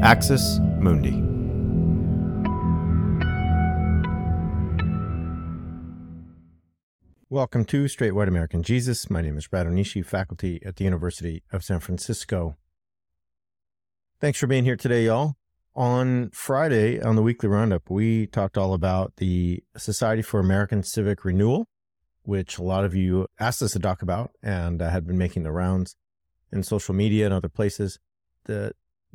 Axis Mundi. Welcome to Straight White American Jesus. My name is Brad Onishi, faculty at the University of San Francisco. Thanks for being here today, y'all. On Friday, on the Weekly Roundup, we talked all about the Society for American Civic Renewal, which a lot of you asked us to talk about and had been making the rounds in social media and other places. The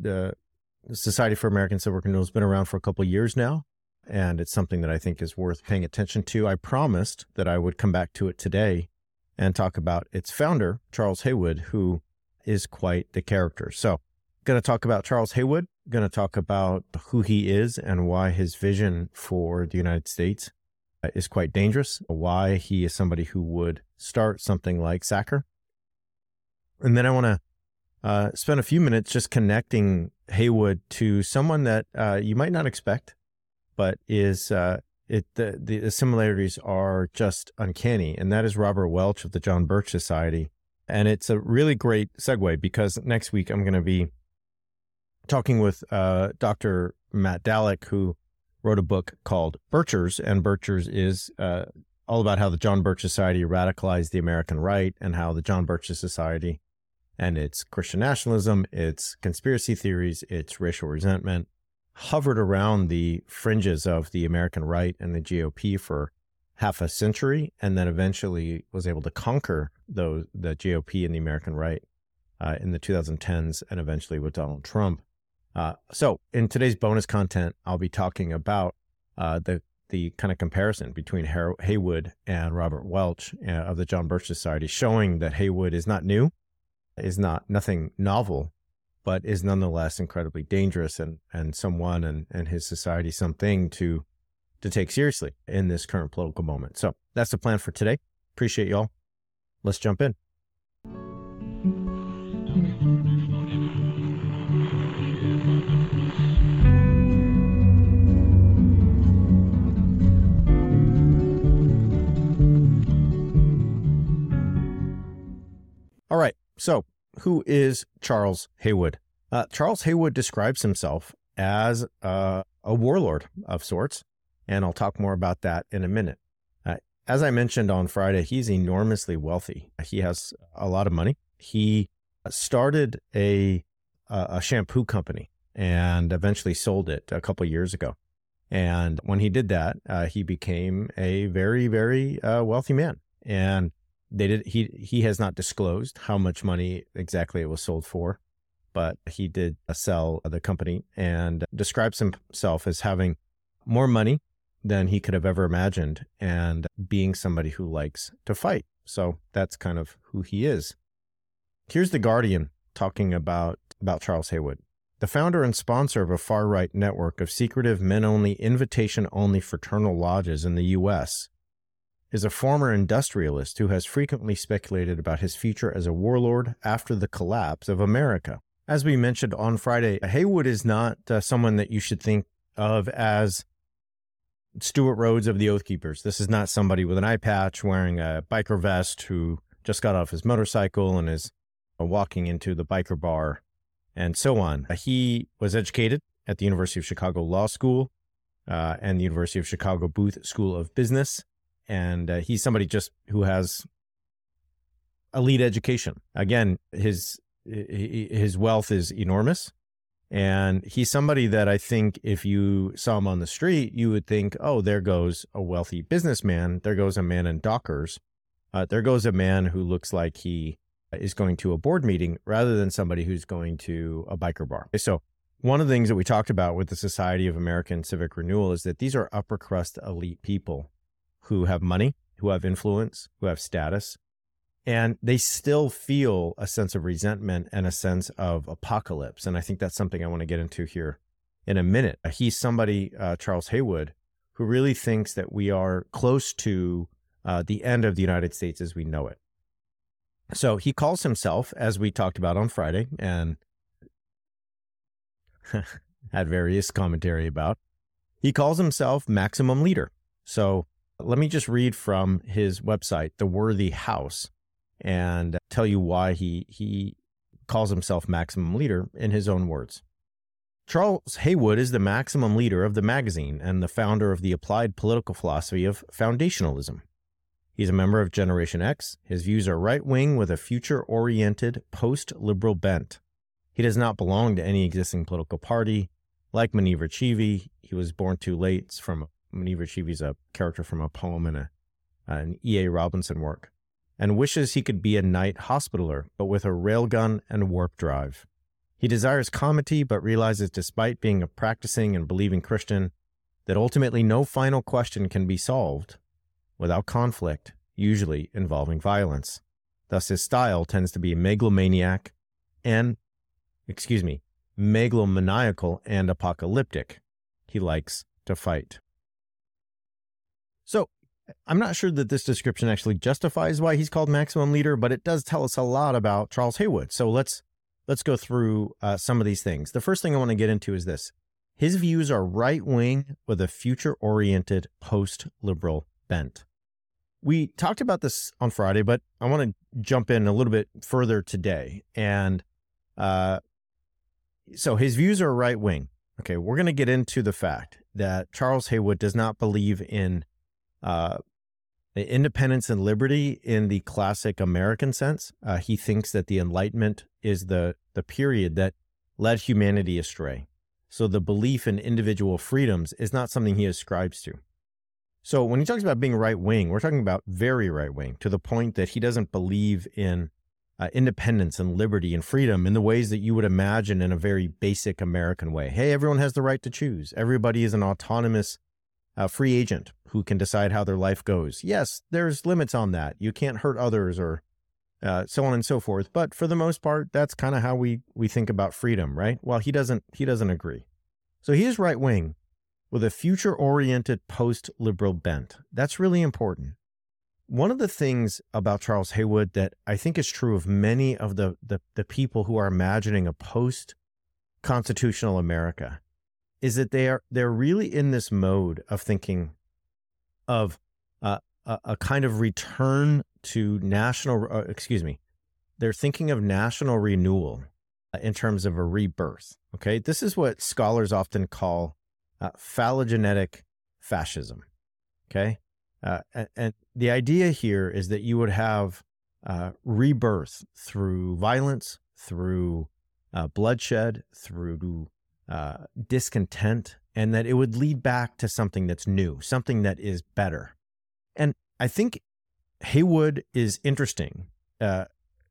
Society for American Civic Renewal has been around for a couple of years now, and it's something that I think is worth paying attention to. I promised that I would come back to it today and talk about its founder, Charles Haywood, who is quite the character. So, going to talk about Charles Haywood, going to talk about who he is and why his vision for the United States is quite dangerous, why he is somebody who would start something like SACR. And then I want to spend a few minutes just connecting Haywood to someone that you might not expect, but is the similarities are just uncanny, and that is Robert Welch of the John Birch Society. And it's a really great segue because next week I'm going to be talking with Dr. Matt Dallek, who wrote a book called Birchers, and Birchers is all about how the John Birch Society radicalized the American right and how the John Birch Society and its Christian nationalism, its conspiracy theories, its racial resentment hovered around the fringes of the American right and the GOP for half a century, and then eventually was able to conquer the GOP and the American right in the 2010s and eventually with Donald Trump. So in today's bonus content, I'll be talking about the kind of comparison between Haywood and Robert Welch of the John Birch Society, showing that Haywood is not new, is nothing novel, but is nonetheless incredibly dangerous and someone and his society something to take seriously in this current political moment. So that's the plan for today. Appreciate y'all. Let's jump in. All right. So who is Charles Haywood? Charles Haywood describes himself as a warlord of sorts, and I'll talk more about that in a minute. As I mentioned on Friday, he's enormously wealthy. He has a lot of money. He started a shampoo company and eventually sold it a couple years ago. And when he did that, he became a very, very wealthy man. And he has not disclosed how much money exactly it was sold for, but he did sell the company and describes himself as having more money than he could have ever imagined and being somebody who likes to fight. So that's kind of who he is. Here's The Guardian talking about Charles Haywood. The founder and sponsor of a far-right network of secretive men-only, invitation-only fraternal lodges in the U.S., is a former industrialist who has frequently speculated about his future as a warlord after the collapse of America. As we mentioned on Friday, Haywood is not someone that you should think of as Stuart Rhodes of the Oath Keepers. This is not somebody with an eye patch wearing a biker vest who just got off his motorcycle and is walking into the biker bar and so on. He was educated at the University of Chicago Law School and the University of Chicago Booth School of Business. And he's somebody just who has elite education. Again, his wealth is enormous. And he's somebody that I think if you saw him on the street, you would think, oh, there goes a wealthy businessman. There goes a man in Dockers. There goes a man who looks like he is going to a board meeting rather than somebody who's going to a biker bar. So one of the things that we talked about with the Society of American Civic Renewal is that these are upper crust elite people who have money, who have influence, who have status, and they still feel a sense of resentment and a sense of apocalypse. And I think that's something I want to get into here in a minute. He's somebody, Charles Haywood, who really thinks that we are close to the end of the United States as we know it. So he calls himself, as we talked about on Friday, and had various commentary about, he calls himself Maximum Leader. So let me just read from his website, The Worthy House, and tell you why he calls himself Maximum Leader in his own words. Charles Haywood is the maximum leader of the magazine and the founder of the applied political philosophy of foundationalism. He's a member of Generation X. His views are right-wing with a future-oriented, post-liberal bent. He does not belong to any existing political party. Like Manivir Chivi, he was born too late. Manivir Chivi is a character from a poem in an E.A. Robinson work, and wishes he could be a night hospitaller, but with a railgun and warp drive. He desires comity, but realizes despite being a practicing and believing Christian, that ultimately no final question can be solved without conflict, usually involving violence. Thus, his style tends to be megalomaniacal and apocalyptic. He likes to fight. So, I'm not sure that this description actually justifies why he's called maximum leader, but it does tell us a lot about Charles Haywood. So let's go through some of these things. The first thing I want to get into is this. His views are right-wing with a future-oriented post-liberal bent. We talked about this on Friday, but I want to jump in a little bit further today. And so his views are right-wing. Okay, we're going to get into the fact that Charles Haywood does not believe in independence and liberty in the classic American sense. He thinks that the Enlightenment is the period that led humanity astray. So the belief in individual freedoms is not something he ascribes to. So when he talks about being right-wing, we're talking about very right-wing, to the point that he doesn't believe in independence and liberty and freedom in the ways that you would imagine in a very basic American way. Hey, everyone has the right to choose. Everybody is an autonomous free agent who can decide how their life goes. Yes, there's limits on that. You can't hurt others or so on and so forth. But for the most part, that's kind of how we think about freedom, right? Well, he doesn't agree. So he is right-wing with a future-oriented post-liberal bent. That's really important. One of the things about Charles Haywood that I think is true of many of the people who are imagining a post-constitutional America is that they're really in this mode of thinking of a kind of return to they're thinking of national renewal in terms of a rebirth. Okay, this is what scholars often call phylogenetic fascism. Okay, and the idea here is that you would have rebirth through violence, through bloodshed, through discontent, and that it would lead back to something that's new, something that is better. And I think Haywood is interesting, and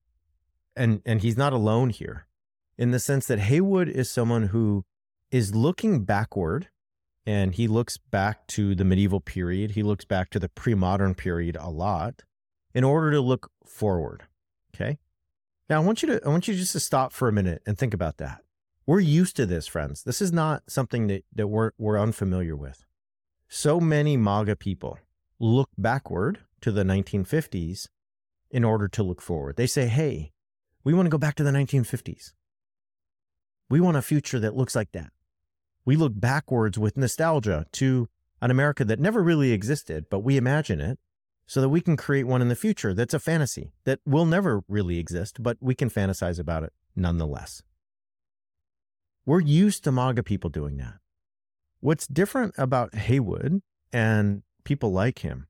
he's not alone here, in the sense that Haywood is someone who is looking backward, and he looks back to the medieval period. He looks back to the pre-modern period a lot in order to look forward. Okay. Now I want you just to stop for a minute and think about that. We're used to this, friends. This is not something that we're unfamiliar with. So many MAGA people look backward to the 1950s in order to look forward. They say, hey, we want to go back to the 1950s. We want a future that looks like that. We look backwards with nostalgia to an America that never really existed, but we imagine it so that we can create one in the future that's a fantasy that will never really exist, but we can fantasize about it nonetheless. We're used to MAGA people doing that. What's different about Haywood and people like him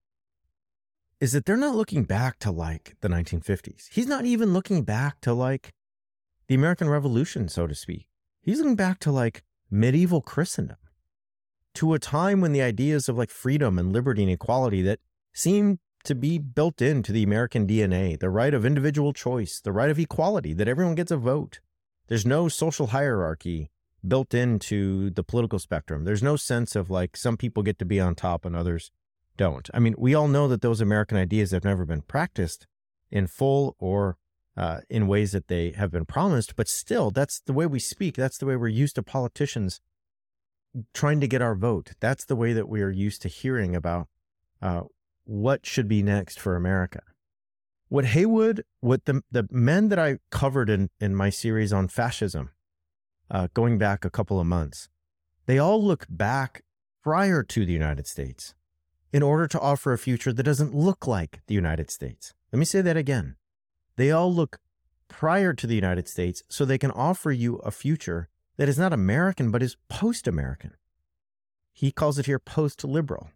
is that they're not looking back to like the 1950s. He's not even looking back to like the American Revolution, so to speak. He's looking back to like medieval Christendom, to a time when the ideas of like freedom and liberty and equality that seem to be built into the American DNA, the right of individual choice, the right of equality, that everyone gets a vote. There's no social hierarchy built into the political spectrum. There's no sense of like some people get to be on top and others don't. I mean, we all know that those American ideas have never been practiced in full or in ways that they have been promised, but still, that's the way we speak. That's the way we're used to politicians trying to get our vote. That's the way that we are used to hearing about what should be next for America. What the men that I covered in my series on fascism, going back a couple of months, they all look back prior to the United States in order to offer a future that doesn't look like the United States. Let me say that again. They all look prior to the United States so they can offer you a future that is not American, but is post-American. He calls it here post-liberal.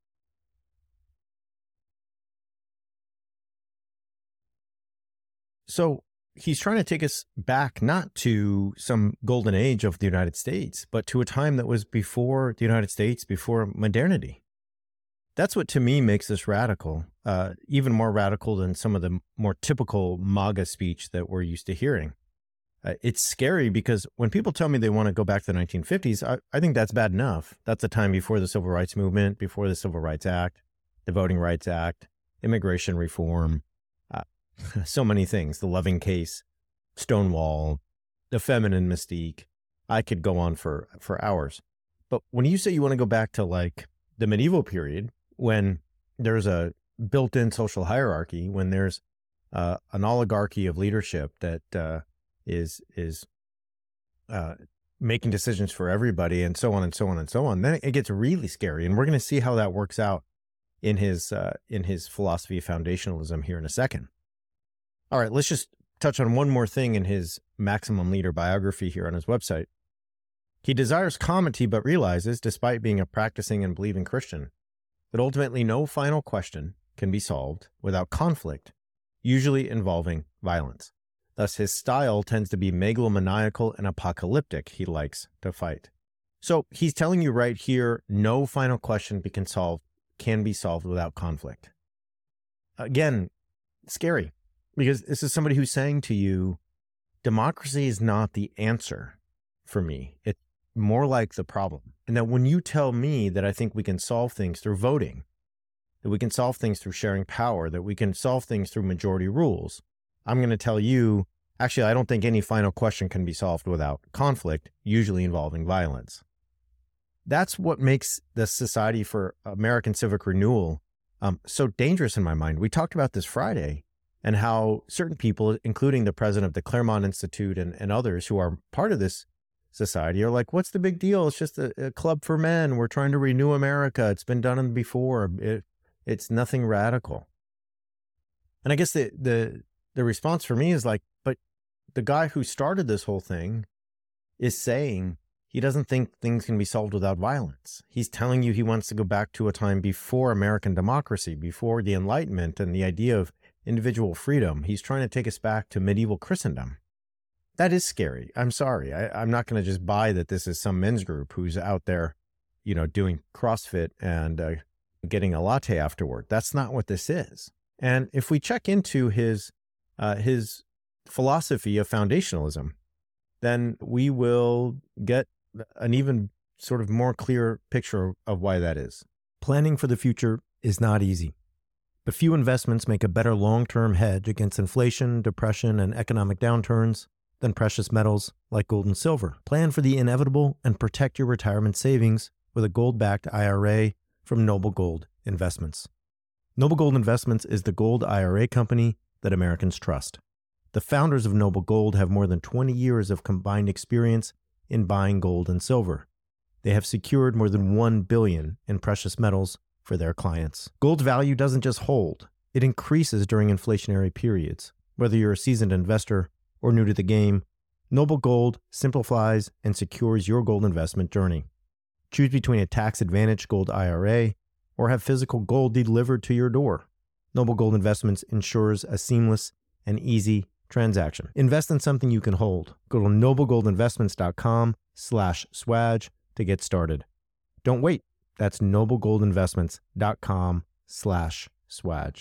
So he's trying to take us back not to some golden age of the United States, but to a time that was before the United States, before modernity. That's what, to me, makes this radical, even more radical than some of the more typical MAGA speech that we're used to hearing. It's scary because when people tell me they want to go back to the 1950s, I think that's bad enough. That's a time before the Civil Rights Movement, before the Civil Rights Act, the Voting Rights Act, immigration reform, so many things, the Loving Case, Stonewall, the feminine mystique. I could go on for hours. But when you say you want to go back to like the medieval period, when there's a built-in social hierarchy, when there's an oligarchy of leadership that is making decisions for everybody, and so on and so on and so on, then it gets really scary. And we're going to see how that works out in his philosophy of foundationalism here in a second. All right, let's just touch on one more thing in his Maximum Leader biography here on his website. He desires comity, but realizes, despite being a practicing and believing Christian, that ultimately no final question can be solved without conflict, usually involving violence. Thus, his style tends to be megalomaniacal and apocalyptic. He likes to fight. So he's telling you right here, no final question can be solved without conflict. Again, scary, because this is somebody who's saying to you, democracy is not the answer for me. It's more like the problem. And that when you tell me that I think we can solve things through voting, that we can solve things through sharing power, that we can solve things through majority rules, I'm going to tell you, actually, I don't think any final question can be solved without conflict, usually involving violence. That's what makes the Society for American Civic Renewal so dangerous in my mind. We talked about this Friday, and how certain people, including the president of the Claremont Institute and others who are part of this society, are like, what's the big deal? It's just a club for men. We're trying to renew America. It's been done before. It's nothing radical. And I guess the response for me is like, but the guy who started this whole thing is saying he doesn't think things can be solved without violence. He's telling you he wants to go back to a time before American democracy, before the Enlightenment and the idea of individual freedom. He's trying to take us back to medieval Christendom. That is scary. I'm sorry. I'm not going to just buy that this is some men's group who's out there, doing CrossFit and getting a latte afterward. That's not what this is. And if we check into his philosophy of foundationalism, then we will get an even sort of more clear picture of why that is. Planning for the future is not easy, but few investments make a better long-term hedge against inflation, depression, and economic downturns than precious metals like gold and silver. Plan for the inevitable and protect your retirement savings with a gold-backed IRA from Noble Gold Investments. Noble Gold Investments is the gold IRA company that Americans trust. The founders of Noble Gold have more than 20 years of combined experience in buying gold and silver. They have secured more than $1 billion in precious metals for their clients. Gold's value doesn't just hold, it increases during inflationary periods. Whether you're a seasoned investor or new to the game, Noble Gold simplifies and secures your gold investment journey. Choose between a tax-advantaged gold IRA or have physical gold delivered to your door. Noble Gold Investments ensures a seamless and easy transaction. Invest in something you can hold. Go to noblegoldinvestments.com/swag to get started. Don't wait. That's noblegoldinvestments.com/swag.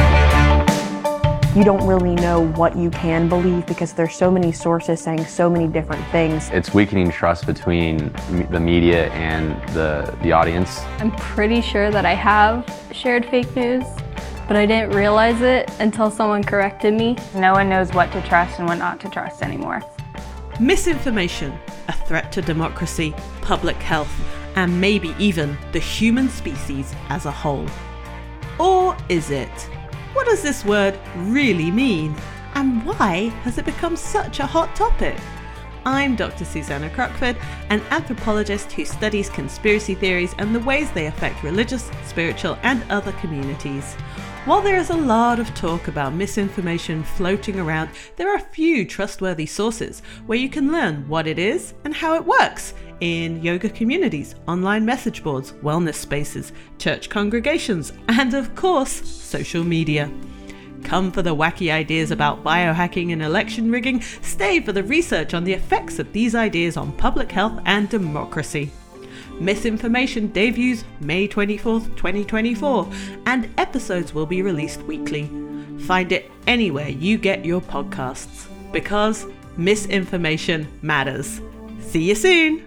You don't really know what you can believe because there's so many sources saying so many different things. It's weakening trust between the media and the audience. I'm pretty sure that I have shared fake news, but I didn't realize it until someone corrected me. No one knows what to trust and what not to trust anymore. Misinformation, a threat to democracy, public health, and maybe even the human species as a whole. Or is it? What does this word really mean? And why has it become such a hot topic? I'm Dr. Susanna Crockford, an anthropologist who studies conspiracy theories and the ways they affect religious, spiritual, and other communities. While there is a lot of talk about misinformation floating around, there are a few trustworthy sources where you can learn what it is and how it works in yoga communities, online message boards, wellness spaces, church congregations, and of course, social media. Come for the wacky ideas about biohacking and election rigging, stay for the research on the effects of these ideas on public health and democracy. Misinformation debuts May 24th, 2024, and episodes will be released weekly. Find it anywhere you get your podcasts, because misinformation matters. See you soon!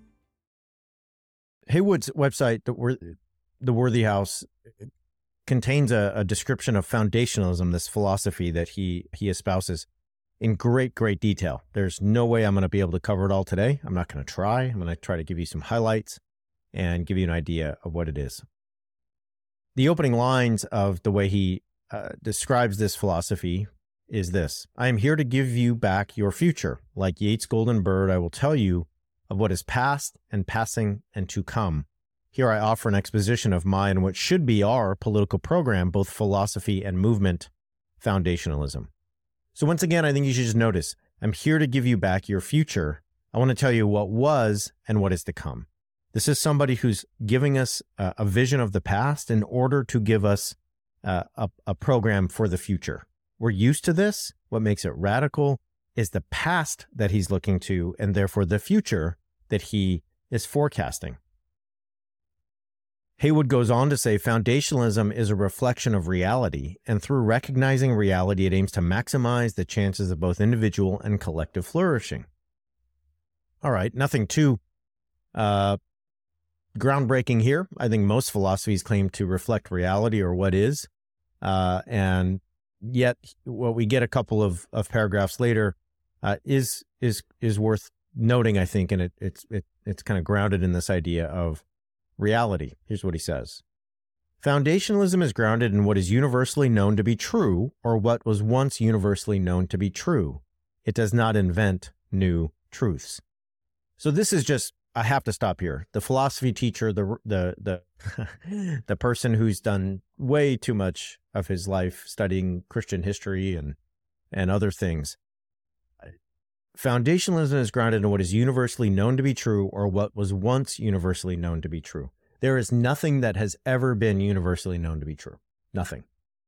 Haywood's website, The Worthy House, contains a description of foundationalism, this philosophy that he espouses, in great detail. There's no way I'm going to be able to cover it all today. I'm not going to try. I'm going to try to give you some highlights and give you an idea of what it is. The opening lines of the way he describes this philosophy is this: I am here to give you back your future. Like Yeats' golden bird, I will tell you of what is past and passing and to come. Here I offer an exposition of my and what should be our political program, both philosophy and movement, foundationalism. So once again, I think you should just notice, I'm here to give you back your future. I want to tell you what was and what is to come. This is somebody who's giving us a vision of the past in order to give us a program for the future. We're used to this. What makes it radical is the past that he's looking to, and therefore the future that he is forecasting. Haywood goes on to say, foundationalism is a reflection of reality, and through recognizing reality, it aims to maximize the chances of both individual and collective flourishing. All right, nothing too groundbreaking here. I think most philosophies claim to reflect reality or what is, and yet what we get a couple of paragraphs later is worth noting, I think, and it's kind of grounded in this idea of reality. Here's what he says. Foundationalism is grounded in what is universally known to be true, or what was once universally known to be true. It does not invent new truths. So this is just, I have to stop here. The philosophy teacher, the person who's done way too much of his life studying Christian history and other things. Foundationalism is grounded in what is universally known to be true, or what was once universally known to be true. There is nothing that has ever been universally known to be true. Nothing.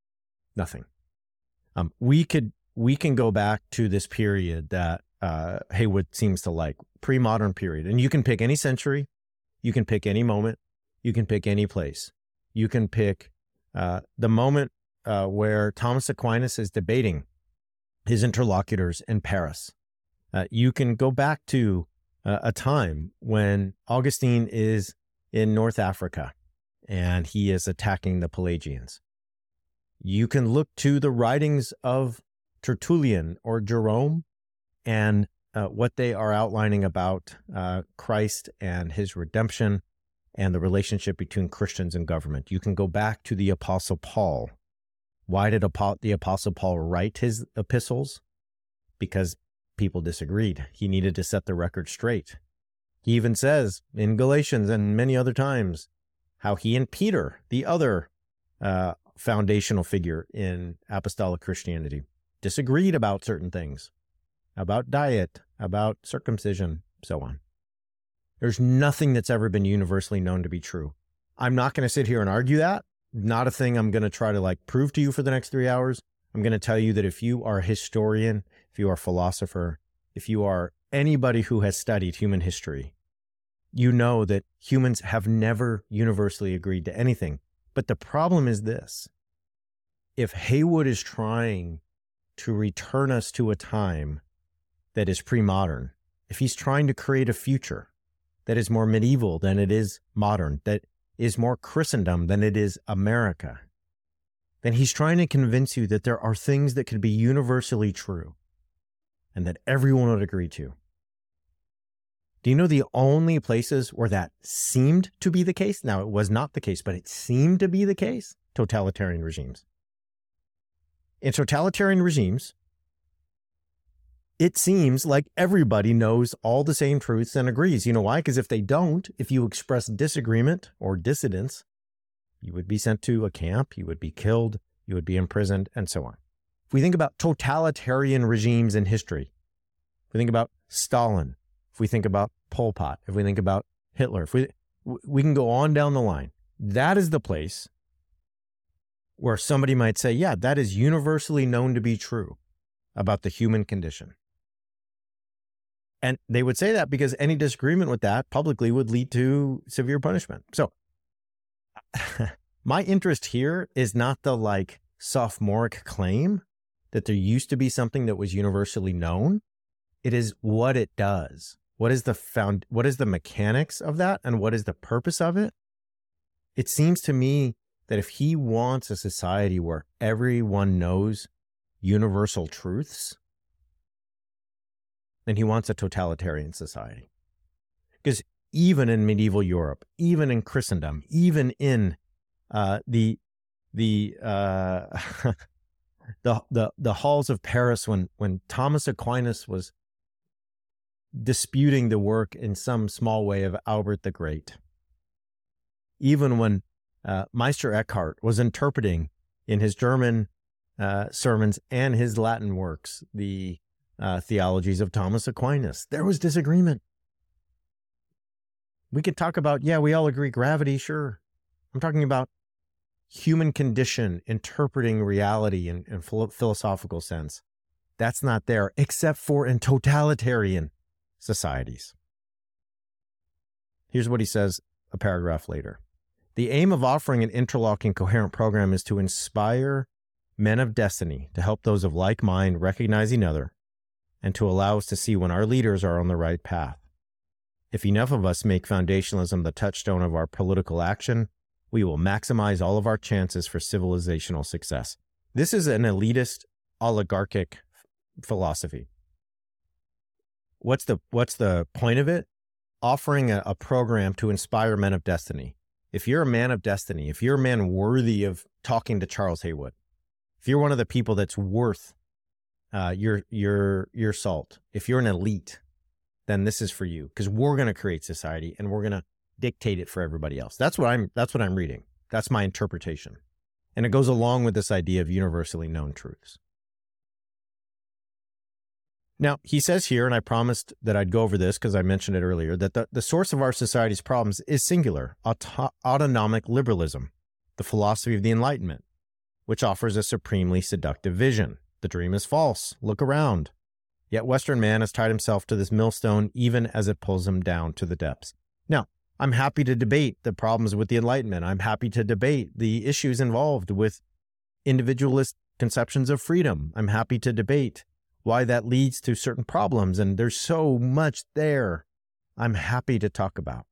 We can go back to this period that Haywood seems to like, pre-modern period, and you can pick any century, you can pick any moment, you can pick any place. You can pick the moment where Thomas Aquinas is debating his interlocutors in Paris. You can go back to a time when Augustine is in North Africa and he is attacking the Pelagians. You can look to the writings of Tertullian or Jerome and what they are outlining about Christ and his redemption and the relationship between Christians and government. You can go back to the Apostle Paul. Why did the Apostle Paul write his epistles? Because people disagreed. He needed to set the record straight. He even says in Galatians and many other times how he and Peter, the other foundational figure in apostolic Christianity, disagreed about certain things, about diet, about circumcision, so on. There's nothing that's ever been universally known to be true. I'm not going to sit here and argue that. Not a thing I'm going to try to prove to you for the next 3 hours. I'm going to tell you that if you are a historian, if you are a philosopher, if you are anybody who has studied human history, you know that humans have never universally agreed to anything. But the problem is this. If Haywood is trying to return us to a time that is pre-modern, if he's trying to create a future that is more medieval than it is modern, that is more Christendom than it is America, then he's trying to convince you that there are things that could be universally true and that everyone would agree to. Do you know the only places where that seemed to be the case? Now, it was not the case, but it seemed to be the case. Totalitarian regimes. In totalitarian regimes, it seems like everybody knows all the same truths and agrees. You know why? Because if they don't, if you express disagreement or dissidence, you would be sent to a camp, you would be killed, He would be imprisoned, and so on. If we think about totalitarian regimes in history, if we think about Stalin, if we think about Pol Pot, if we think about Hitler, if we can go on down the line. That is the place where somebody might say, yeah, that is universally known to be true about the human condition. And they would say that because any disagreement with that publicly would lead to severe punishment. So my interest here is not the sophomoric claim that there used to be something that was universally known. It is what it does. What is the mechanics of that, and what is the purpose of it? It seems to me that if he wants a society where everyone knows universal truths, then he wants a totalitarian society. Because even in medieval Europe, even in Christendom, even in the halls of Paris when Thomas Aquinas was disputing the work in some small way of Albert the Great, even when Meister Eckhart was interpreting in his German sermons and his Latin works the theologies of Thomas Aquinas, there was disagreement. We could talk about, we all agree gravity, sure. I'm talking about human condition, interpreting reality in philosophical sense. That's not there, except for in totalitarian societies. Here's what he says a paragraph later. The aim of offering an interlocking, coherent program is to inspire men of destiny to help those of like mind recognize another and to allow us to see when our leaders are on the right path. If enough of us make foundationalism the touchstone of our political action, we will maximize all of our chances for civilizational success. This is an elitist, oligarchic philosophy. What's the point of it? Offering a program to inspire men of destiny. If you're a man of destiny, if you're a man worthy of talking to Charles Haywood, if you're one of the people that's worth your salt, if you're an elite, then this is for you, because we're going to create society and we're going to dictate it for everybody else. That's what I'm reading. That's my interpretation. And it goes along with this idea of universally known truths. Now, he says here, and I promised that I'd go over this because I mentioned it earlier, that the source of our society's problems is singular, autonomic liberalism, the philosophy of the Enlightenment, which offers a supremely seductive vision. The dream is false. Look around. Yet Western man has tied himself to this millstone even as it pulls him down to the depths. Now, I'm happy to debate the problems with the Enlightenment. I'm happy to debate the issues involved with individualist conceptions of freedom. I'm happy to debate why that leads to certain problems, and there's so much there I'm happy to talk about.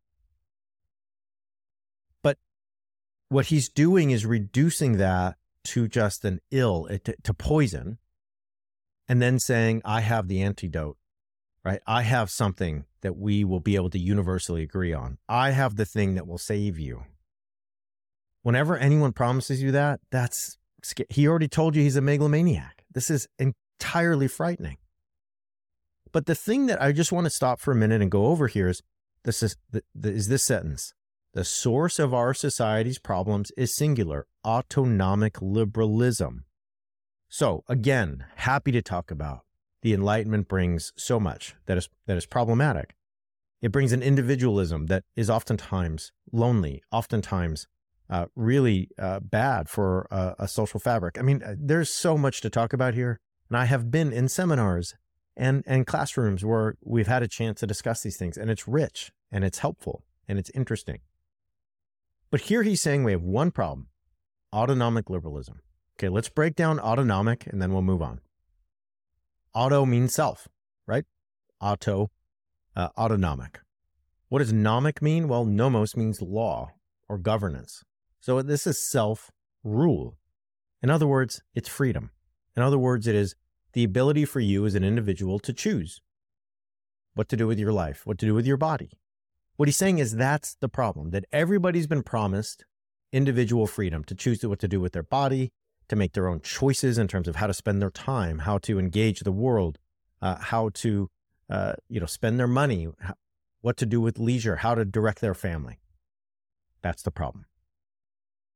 But what he's doing is reducing that to just an ill, to poison, and then saying, I have the antidote, right? I have something that we will be able to universally agree on. I have the thing that will save you. Whenever anyone promises you that, he already told you he's a megalomaniac. This is entirely frightening. But the thing that I just want to stop for a minute and go over here is this sentence. The source of our society's problems is singular, autonomic liberalism. So again, happy to talk about the Enlightenment brings so much that is problematic. It brings an individualism that is oftentimes lonely, oftentimes really bad for a social fabric. I mean, there's so much to talk about here. And I have been in seminars and classrooms where we've had a chance to discuss these things, and it's rich and it's helpful and it's interesting. But here he's saying we have one problem, autonomic liberalism. Okay, let's break down autonomic and then we'll move on. Auto means self, right? Autonomic. What does nomic mean? Well, nomos means law or governance. So this is self-rule. In other words, it's freedom. In other words, it is the ability for you as an individual to choose what to do with your life, what to do with your body. What he's saying is that's the problem, that everybody's been promised individual freedom to choose what to do with their body, to make their own choices in terms of how to spend their time, how to engage the world, how to spend their money, what to do with leisure, how to direct their family. That's the problem.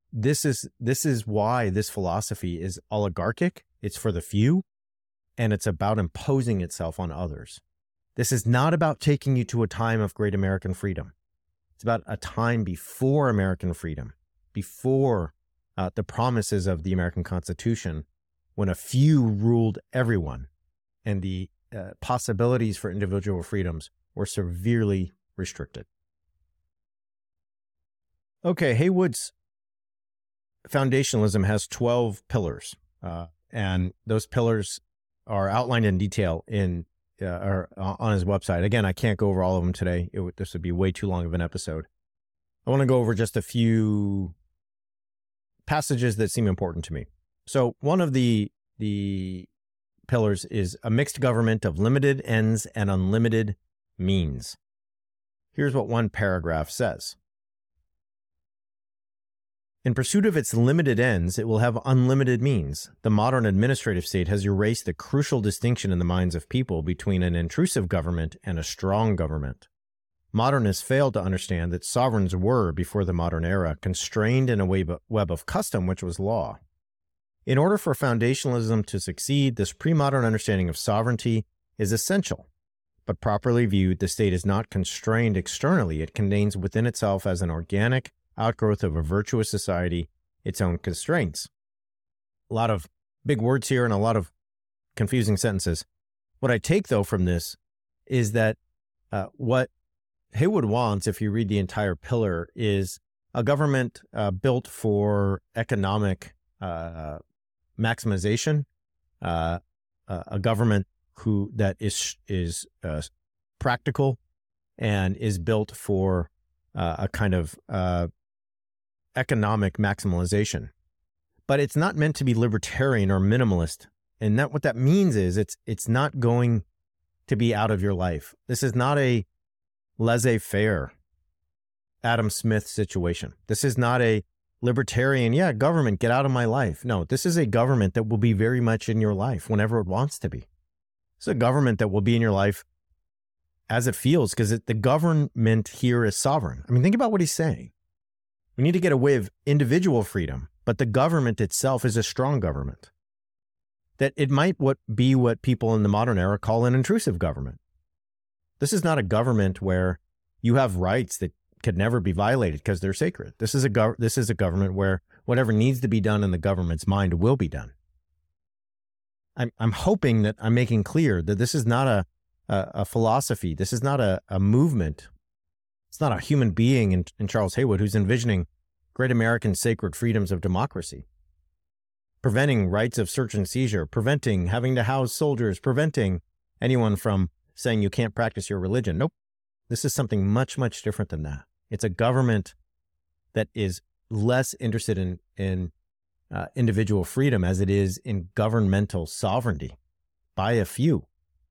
this is why this philosophy is oligarchic. It's for the few, and it's about imposing itself on others. This is not about taking you to a time of great American freedom. It's about a time before American freedom, before the promises of the American Constitution, when a few ruled everyone and the possibilities for individual freedoms were severely restricted. Okay, Heywood's foundationalism has 12 pillars, and those pillars are outlined in detail on his website. Again, I can't go over all of them today. This would be way too long of an episode. I want to go over just a few passages that seem important to me. So one of the pillars is a mixed government of limited ends and unlimited means. Here's what one paragraph says. In pursuit of its limited ends, it will have unlimited means. The modern administrative state has erased the crucial distinction in the minds of people between an intrusive government and a strong government. Modernists failed to understand that sovereigns were, before the modern era, constrained in a web of custom which was law. In order for foundationalism to succeed, this pre-modern understanding of sovereignty is essential. But properly viewed, the state is not constrained externally. It contains within itself, as an organic outgrowth of a virtuous society, its own constraints. A lot of big words here and a lot of confusing sentences. What I take, though, from this is that what Heywood wants, if you read the entire pillar, is a government built for economic maximization, a government that is practical and is built for a kind of economic maximalization. But it's not meant to be libertarian or minimalist. And what that means is it's not going to be out of your life. This is not a laissez-faire Adam Smith situation. This is not a libertarian, government, get out of my life. No, this is a government that will be very much in your life whenever it wants to be. It's a government that will be in your life as it feels, because the government here is sovereign. I mean, think about what he's saying. We need to get away with individual freedom, but the government itself is a strong government. That it might be what people in the modern era call an intrusive government. This is not a government where you have rights that could never be violated because they're sacred. This is a government where whatever needs to be done in the government's mind will be done. I'm hoping that I'm making clear that this is not a philosophy. This is not a movement. It's not a human being in Charles Heywood who's envisioning great American sacred freedoms of democracy, preventing rights of search and seizure, preventing having to house soldiers, preventing anyone from saying you can't practice your religion. Nope. This is something much, much different than that. It's a government that is less interested in individual freedom as it is in governmental sovereignty by a few.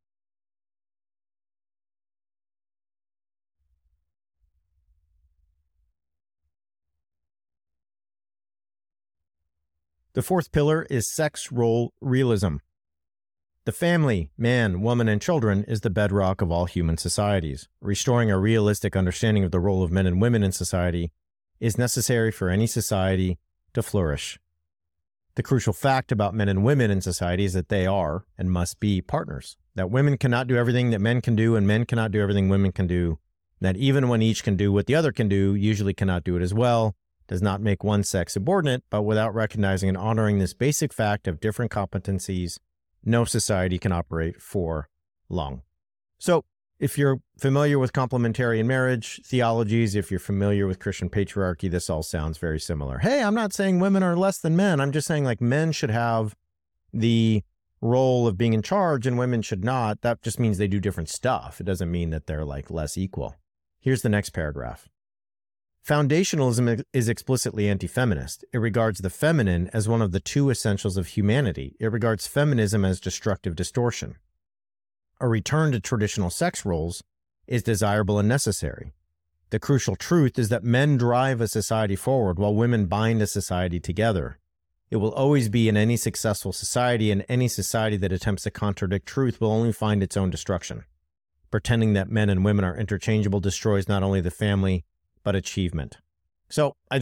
The fourth pillar is sex role realism. The family, man, woman, and children is the bedrock of all human societies. Restoring a realistic understanding of the role of men and women in society is necessary for any society to flourish. The crucial fact about men and women in society is that they are and must be partners, that women cannot do everything that men can do and men cannot do everything women can do, that even when each can do what the other can do, usually cannot do it as well, does not make one sex subordinate, but without recognizing and honoring this basic fact of different competencies, no society can operate for long. So if you're familiar with complementarian marriage theologies, if you're familiar with Christian patriarchy, this all sounds very similar. Hey, I'm not saying women are less than men. I'm just saying like men should have the role of being in charge and women should not. That just means they do different stuff. It doesn't mean that they're like less equal. Here's the next paragraph. Foundationalism is explicitly anti-feminist. It regards the feminine as one of the two essentials of humanity. It regards feminism as destructive distortion. A return to traditional sex roles is desirable and necessary. The crucial truth is that men drive a society forward while women bind a society together. It will always be in any successful society, and any society that attempts to contradict truth will only find its own destruction. Pretending that men and women are interchangeable destroys not only the family, but achievement. So I think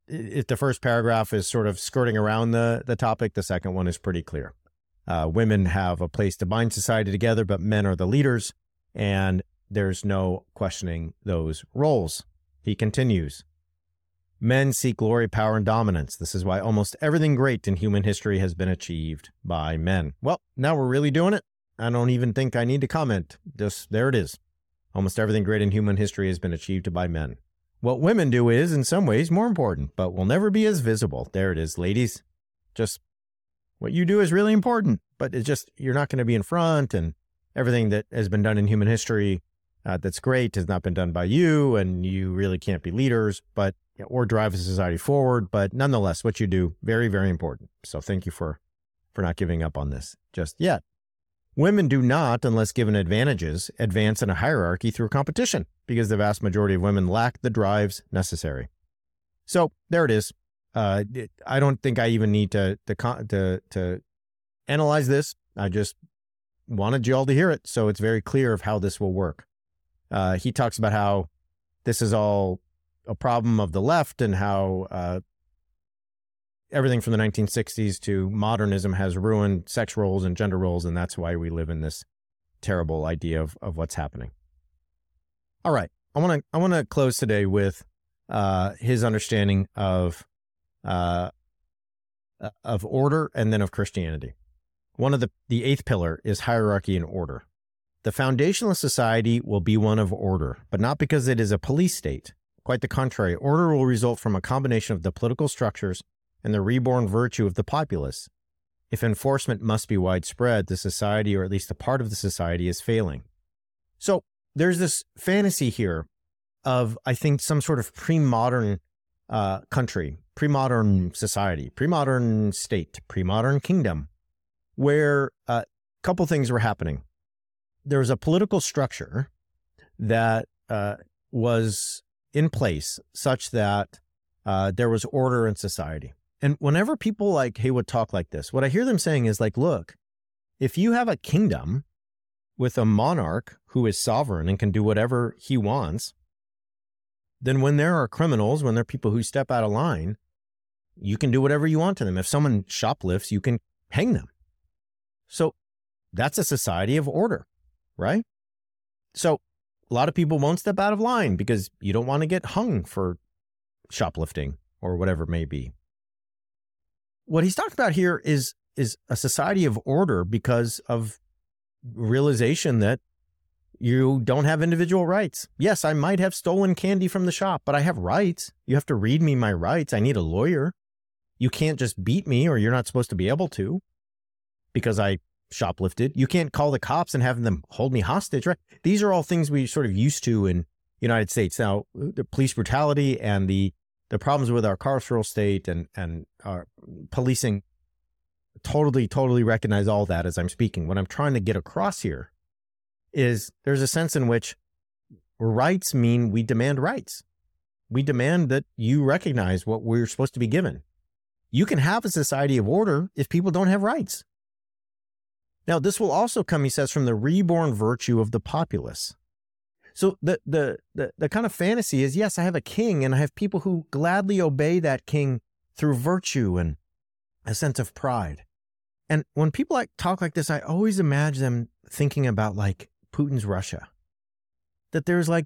if the first paragraph is sort of skirting around the topic, the second one is pretty clear. Women have a place to bind society together, but men are the leaders, and there's no questioning those roles. He continues, men seek glory, power, and dominance. This is why almost everything great in human history has been achieved by men. Well, now we're really doing it. I don't even think I need to comment. Just there it is. Almost everything great in human history has been achieved by men. What women do is, in some ways, more important, but will never be as visible. There it is, ladies. Just what you do is really important, but it's just, you're not going to be in front, and everything that has been done in human history that's great has not been done by you, and you really can't be leaders, but or drive a society forward. But nonetheless, what you do, very, very important. So thank you for not giving up on this just yet. Women do not, unless given advantages, advance in a hierarchy through competition, because the vast majority of women lack the drives necessary. So there it is. I don't think I even need to analyze this. I just wanted you all to hear it, so it's very clear of how this will work. He talks about how this is all a problem of the left, and how everything from the 1960s to modernism has ruined sex roles and gender roles, and that's why we live in this terrible idea of what's happening. All right, I want to close today with his understanding of order and then of Christianity. One of the eighth pillar is hierarchy and order. The foundationalist society will be one of order, but not because it is a police state. Quite the contrary, order will result from a combination of the political structures and the reborn virtue of the populace. If enforcement must be widespread, the society, or at least a part of the society, is failing. So there's this fantasy here of, I think, some sort of pre-modern country, pre-modern society, pre-modern state, pre-modern kingdom, where a couple things were happening. There was a political structure that was in place such that there was order in society. And whenever people like Haywood talk like this, what I hear them saying is like, look, if you have a kingdom with a monarch who is sovereign and can do whatever he wants, then when there are criminals, when there are people who step out of line, you can do whatever you want to them. If someone shoplifts, you can hang them. So that's a society of order, right? So a lot of people won't step out of line because you don't want to get hung for shoplifting or whatever it may be. What he's talking about here is a society of order because of realization that you don't have individual rights. Yes, I might have stolen candy from the shop, but I have rights. You have to read me my rights. I need a lawyer. You can't just beat me, or you're not supposed to be able to, because I shoplifted. You can't call the cops and have them hold me hostage, right? These are all things we sort of used to in the United States. Now, the police brutality and the problems with our carceral state and our policing, totally recognize all that as I'm speaking. What I'm trying to get across here is there's a sense in which rights mean we demand rights. We demand that you recognize what we're supposed to be given. You can have a society of order if people don't have rights. Now, this will also come, he says, from the reborn virtue of the populace. So the kind of fantasy is, yes, I have a king and I have people who gladly obey that king through virtue and a sense of pride. And when people talk like this, I always imagine them thinking about like Putin's Russia. That there's like,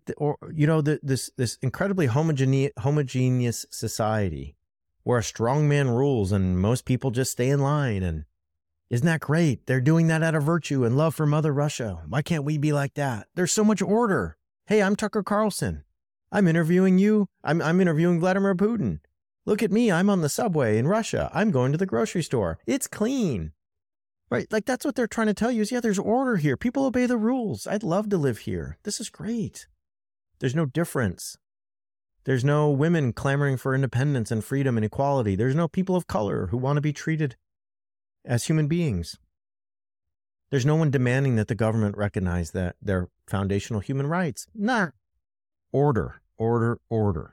this incredibly homogeneous society where a strong man rules and most people just stay in line. And isn't that great? They're doing that out of virtue and love for Mother Russia. Why can't we be like that? There's so much order. Hey, I'm Tucker Carlson. I'm interviewing you. I'm interviewing Vladimir Putin. Look at me. I'm on the subway in Russia. I'm going to the grocery store. It's clean. Right? Like that's what they're trying to tell you is, yeah, there's order here. People obey the rules. I'd love to live here. This is great. There's no difference. There's no women clamoring for independence and freedom and equality. There's no people of color who want to be treated as human beings. There's no one demanding that the government recognize that their foundational human rights. Nah. Order, order, order.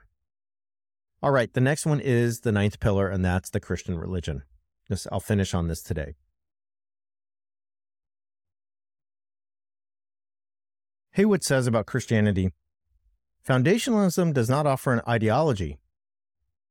All right, the next one is the ninth pillar, and that's the Christian religion. I'll finish on this today. Haywood says about Christianity, foundationalism does not offer an ideology.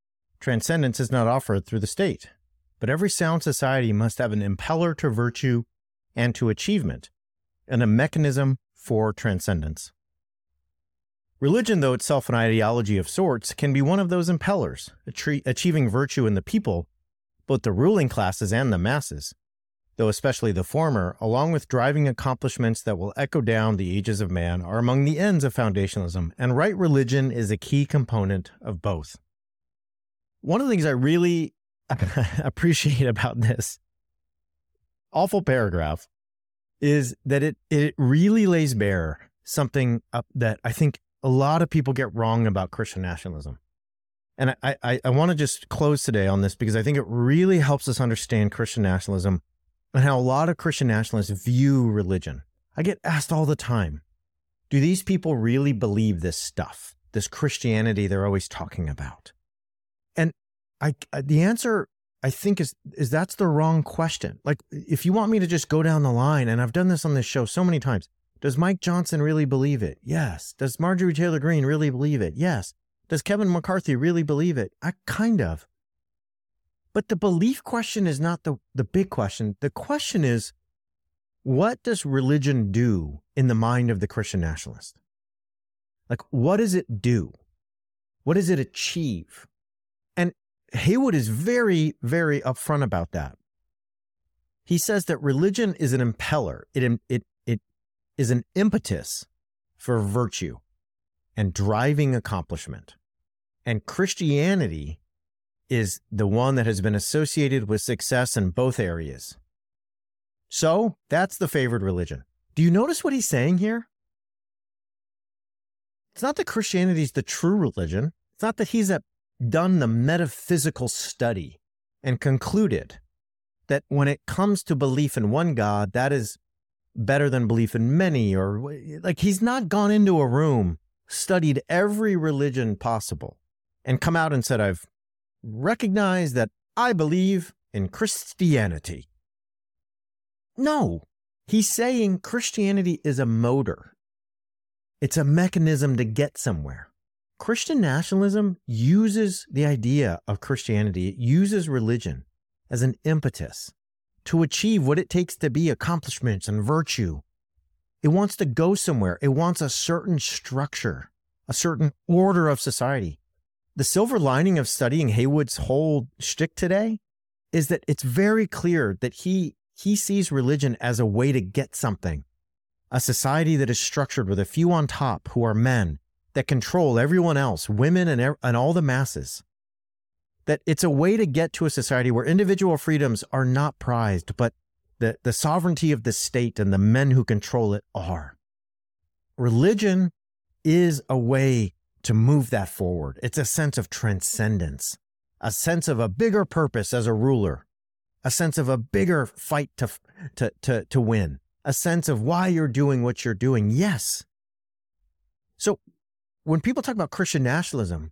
Transcendence is not offered through the state, but every sound society must have an impeller to virtue and to achievement, and a mechanism for transcendence. Religion, though itself an ideology of sorts, can be one of those impellers, achieving virtue in the people, both the ruling classes and the masses, though especially the former, along with driving accomplishments that will echo down the ages of man, are among the ends of foundationalism, and right religion is a key component of both. One of the things I really appreciate about this awful paragraph is that it really lays bare something up that I think a lot of people get wrong about Christian nationalism. And I want to just close today on this because I think it really helps us understand Christian nationalism and how a lot of Christian nationalists view religion. I get asked all the time, do these people really believe this stuff, this Christianity they're always talking about? And the answer, I think, is that's the wrong question. Like, if you want me to just go down the line, and I've done this on this show so many times, does Mike Johnson really believe it? Yes. Does Marjorie Taylor Greene really believe it? Yes. Does Kevin McCarthy really believe it? Kind of. But the belief question is not the big question. The question is, what does religion do in the mind of the Christian nationalist? Like, what does it do? What does it achieve? And Haywood is very, very upfront about that. He says that religion is an impeller. It is an impetus for virtue and driving accomplishment. And Christianity is the one that has been associated with success in both areas. So that's the favored religion. Do you notice what he's saying here? It's not that Christianity is the true religion. It's not that he's done the metaphysical study and concluded that when it comes to belief in one God, that is better than belief in many, or like he's not gone into a room, studied every religion possible, and come out and said, I've recognized that I believe in Christianity. No, he's saying Christianity is a motor. It's a mechanism to get somewhere. Christian nationalism uses the idea of Christianity, it uses religion as an impetus to achieve what it takes to be accomplishments and virtue. It wants to go somewhere. It wants a certain structure, a certain order of society. The silver lining of studying Haywood's whole shtick today is that it's very clear that he sees religion as a way to get something, a society that is structured with a few on top who are men that control everyone else, women and all the masses. That it's a way to get to a society where individual freedoms are not prized, but the sovereignty of the state and the men who control it are. Religion is a way to move that forward. It's a sense of transcendence, a sense of a bigger purpose as a ruler, a sense of a bigger fight to win, a sense of why you're doing what you're doing. Yes. So when people talk about Christian nationalism,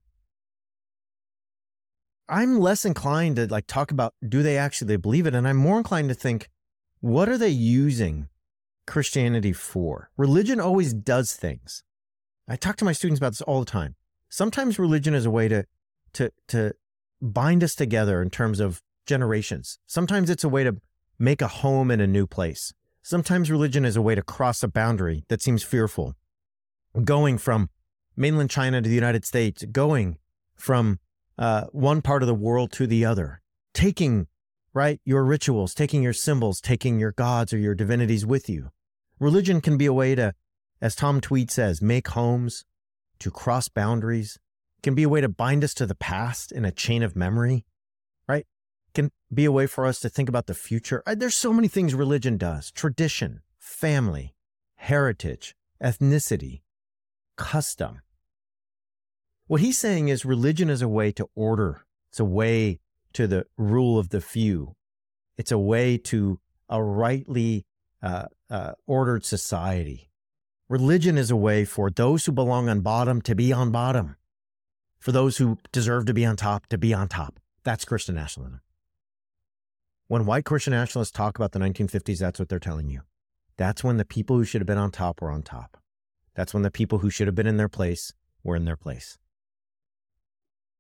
I'm less inclined to talk about, do they actually believe it? And I'm more inclined to think, what are they using Christianity for? Religion always does things. I talk to my students about this all the time. Sometimes religion is a way to bind us together in terms of generations. Sometimes it's a way to make a home in a new place. Sometimes religion is a way to cross a boundary that seems fearful. Going from mainland China to the United States, going from one part of the world to the other, taking, your rituals, taking your symbols, taking your gods or your divinities with you. Religion can be a way to, as Tom Tweed says, make homes, to cross boundaries. It can be a way to bind us to the past in a chain of memory, right? It can be a way for us to think about the future. There's so many things religion does. Tradition, family, heritage, ethnicity, custom. What he's saying is religion is a way to order. It's a way to the rule of the few. It's a way to a rightly ordered society. Religion is a way for those who belong on bottom to be on bottom. For those who deserve to be on top to be on top. That's Christian nationalism. When white Christian nationalists talk about the 1950s, that's what they're telling you. That's when the people who should have been on top were on top. That's when the people who should have been in their place were in their place.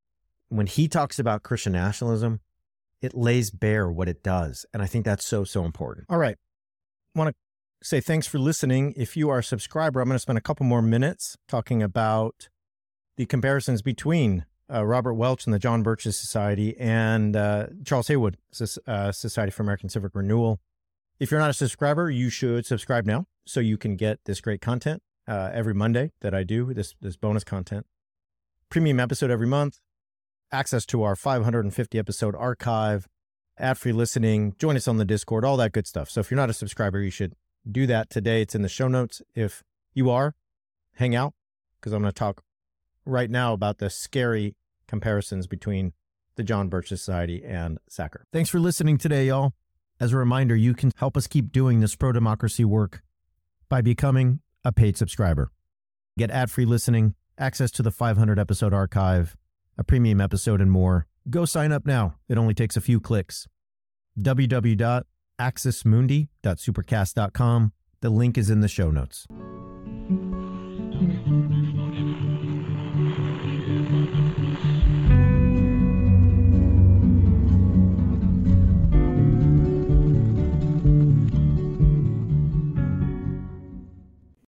when he talks about Christian nationalism, it lays bare what it does. And I think that's so, so important. All right. I want to say thanks for listening. If you are a subscriber, I'm going to spend a couple more minutes talking about the comparisons between Robert Welch and the John Birches Society and Charles Haywood Society for American Civic Renewal. If you're not a subscriber, you should subscribe now so you can get this great content every Monday that I do, this bonus content. Premium episode every month, access to our 550 episode archive, ad-free listening, join us on the Discord, all that good stuff. So if you're not a subscriber, you should do that today. It's in the show notes. If you are, hang out, because I'm going to talk right now about the scary comparisons between the John Birches Society and SACR. Thanks for listening today, y'all. As a reminder, you can help us keep doing this pro-democracy work by becoming a paid subscriber. Get ad-free listening, access to the 500 episode archive, a premium episode, and more. Go sign up now. It only takes a few clicks. www.axismundi.supercast.com. The link is in the show notes.